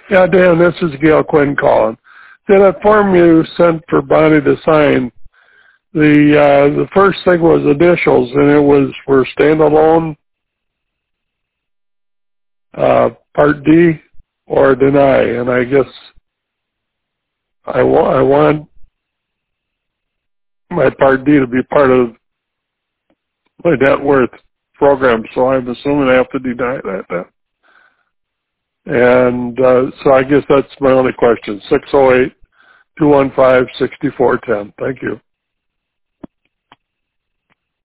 Yeah, Dan, this is Gail Quinn calling. Then that form you sent for Bonnie to sign, the first thing was initials, and it was for standalone Part D or deny. And I guess I want my Part D to be part of my net worth program, so I'm assuming I have to deny that. And so I guess that's my only question. 608-215-6410. Thank you.